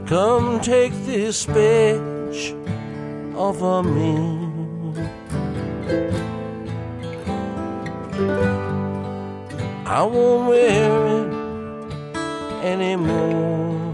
Come take this badge off of me. I won't wear it anymore.